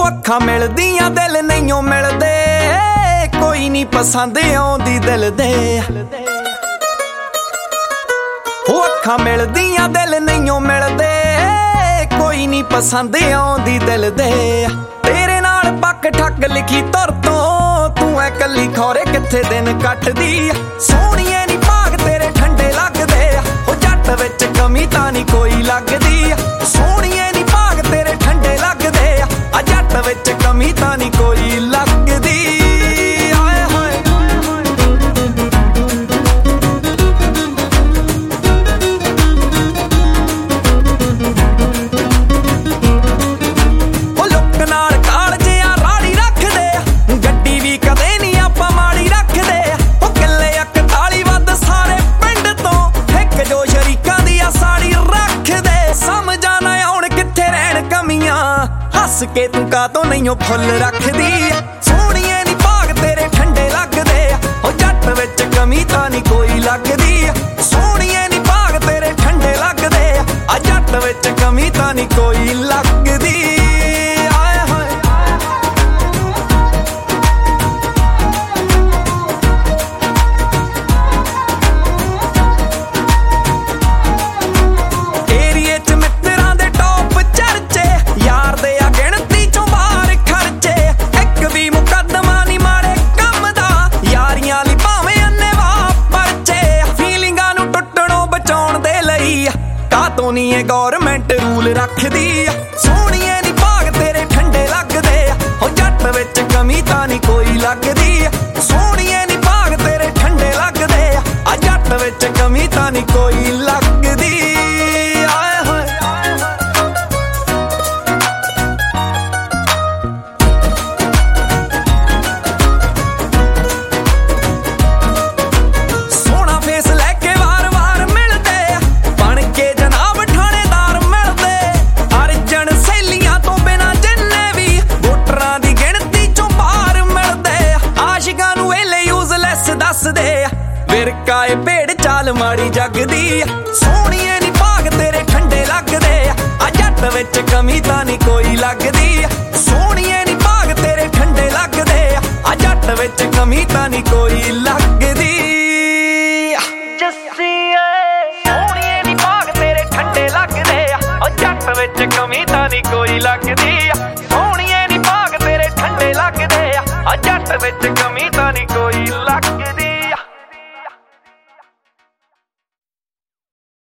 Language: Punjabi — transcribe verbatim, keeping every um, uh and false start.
ਅੱਖਾਂ ਮਿਲਦੀਆਂ ਦਿਲ ਨਹੀਂਓ ਮਿਲਦੇ, ਕੋਈ ਨਹੀਂ ਪਸੰਦ ਆਉਂਦੀ ਦਿਲ ਦੇ। ਉਹ ਅੱਖਾਂ ਮਿਲਦੀਆਂ ਦਿਲ ਨਹੀਂਓ ਮਿਲਦੇ, ਕੋਈ ਨਹੀਂ ਪਸੰਦ ਆਉਂਦੀ ਦਿਲ ਦੇ। ਤੇਰੇ ਨਾਲ ਪੱਕ ਠੱਕ ਲਿਖੀ ਤੁਰ ਤੋਂ, ਤੂੰ ਐ ਕੱਲੀ ਖੌਰੇ ਕਿੱਥੇ ਦਿਨ ਕੱਟਦੀ। ਸੋਹਣੀਏ ਨੀ ਭਾਗ ਤੇਰੇ ਠੰਡੇ ਲੱਗਦੇ, ਉਹ ਜੱਟ ਵਿੱਚ ਕਮੀ ਤਾਂ ਨਹੀਂ ਕੋਈ ਲੱਗਦੀ। ਸੋਹਣੀਏ ਨੀ ਭਾਗ ਤੇਰੇ ਠੰਡੇ ਲੱਗਦੇ, ਆ ਜੱਟ ਵਿੱਚ ਕਮੀ ਤਾਂ ਨਹੀਂ ਕੋਈ ਲੱਗਦੀ। ਆਏ ਹਾਏ ਉਹ ਲੁੱਕ ਨਾਲ ਕਾਲ ਜਿਹਾ ਰਾੜੀ ਰੱਖਦੇ, ਗੱਡੀ ਵੀ ਕਦੇ ਨਹੀਂ ਆਪਾਂ ਮਾੜੀ ਰੱਖਦੇ। ਉਹ ਕਿੱਲੇ ਇਕਤਾਲੀ ਵੱਧ ਸਾਰੇ ਪਿੰਡ ਤੋਂ, ਇੱਕ ਜੋ ਸ਼ਰੀਕਾਂ ਦੀ ਆ ਸਾੜੀ ਰੱਖਦੇ। ਸਮਝਾਂ ਨਾ ਆਉਣ ਕਿੱਥੇ ਰਹਿਣ ਕਮੀਆਂ, ਹੱਸ ਕੇ ਤੂੰ ਕਾਤੋਂ ਨਹੀਂ ਉਹ ਫੁੱਲ ਰੱਖਦੀ। ਸੋਹਣੀਏ ਨੀ ਭਾਗ ਤੇਰੇ ਠੰਡੇ ਲੱਗਦੇ, ਉਹ ਜੱਟ ਵਿੱਚ ਕਮੀ ਤਾਂ ਨਹੀਂ ਕੋਈ ਲੱਗਦੀ। ਸੋਹਣੀਏ ਨੀ ਭਾਗ ਤੇਰੇ ਠੰਡੇ ਲੱਗਦੇ, ਆ ਜੱਟ ਵਿੱਚ ਕਮੀ ਤਾਂ ਨਹੀਂ ਕੋਈ ਲੱਗਦੀ। ਆਏ ਹਾਏ ਏਰੀਏ ਚ ਮਿੱਤਰਾਂ ਦੇ ਟੌਪ ਚਰਚੇ, ਯਾਰ ਦੇ ਆ ਗਿਣਤੀ ਚੋਂ ਬਾਹਰ ਖਰਚੇ। ਇੱਕ ਵੀ ਮੁਕੱਦਮਾ ਨੀ ਮਾੜੇ ਕੰਮ ਦਾ, ਯਾਰੀਆਂ ਲਈ ਭਾਵੇਂ ਅੰਨੇਵਾਹ ਪਰਚੇ। ਫੀਲਿੰਗਾਂ ਨੂੰ ਟੁੱਟਣੋਂ ਬਚਾਉਣ ਦੇ ਲਈ ਕਾਤੋਂ ਨੀ ਇਹ ਗੌਰਮੈਂਟ ਰੂਲ ਰੱਖਦੀ। ਸੋਹਣੀਏ ਨੀ ਭਾਗ ਤੇਰੇ ਠੰਡੇ ਲੱਗਦੇ, ਉਹ ਜੱਟ ਵਿੱਚ ਕਮੀ ਤਾਂ ਨਹੀਂ ਕੋਈ ਲੱਗਦੀ। ਸੋਹਣੀਏ ਨੀ ਭਾਗ ਤੇਰੇ ਠੰਡੇ ਲੱਗਦੇ, ਆ ਜੱਟ ਵਿੱਚ ਕਮੀ ਤਾਂ ਨਹੀਂ ਕੋਈ ਲੱਗਦੀ। ਆਏ ਹੋਏ ਸੋਹਣਾ ਫੇਸ ਲੈ ਕੇ ਵਾਰ-ਵਾਰ ਮਿਲਦੇ, ਬਣ ਕੇ ਜਨਾਬ ਥਾਣੇਦਾਰ ਮਿਲਦੇ। ਅਰਜਨ ਸਹੇਲੀਆਂ ਤੋਂ ਬਿਨਾਂ ਜਿੰਨੇ ਵੀ, ਵੋਟਰਾਂ ਦੀ ਗਿਣਤੀ ਚੋਂ ਬਾਹਰ ਮਿਲਦੇ। ਆਸ਼ਿਕਾਂ ਨੂੰ ਵੇਲੇ ਯੂਜ਼ਲੈਸ ਦੱਸਦੇ, ਵਿਰਕਾ ਏ ਭੇਡ ਚਾਲ ਮਾੜੀ ਜੱਗਦੀ। ਸੋਹਣੀਏ ਨੀ ਭਾਗ ਤੇਰੇ ਠੰਡੇ ਲੱਗਦੇ, ਆ ਜੱਟ ਵਿੱਚ ਕਮੀ ਤਾਂ ਨਹੀਂ ਕੋਈ ਲੱਗਦੀ। ਸੋਹਣੀਏ ਨੀ ਭਾਗ ਤੇਰੇ ਠੰਡੇ ਲੱਗਦੇ, ਆ ਜੱਟ ਵਿੱਚ ਕਮੀ ਤਾਂ ਨਹੀਂ ਕੋਈ ਲੱਗਦੀ। ਜੱਸੀਏ ਸੋਹਣੀਏ ਨੀ ਭਾਗ ਤੇਰੇ ਠੰਡੇ ਲੱਗਦੇ, ਉਹ ਜੱਟ ਵਿੱਚ ਕਮੀ ਤਾਂ ਨਹੀਂ ਕੋਈ ਲੱਗਦੀ। ਸੋਹਣੀਏ ਨੀ ਭਾਗ ਤੇਰੇ ਠੰਡੇ ਲੱਗਦੇ, ਆ ਜੱਟ ਵਿੱਚ ਕਮੀ ਤਾਂ ਨਹੀਂ ਕੋਈ ਲੱਗਦੀ।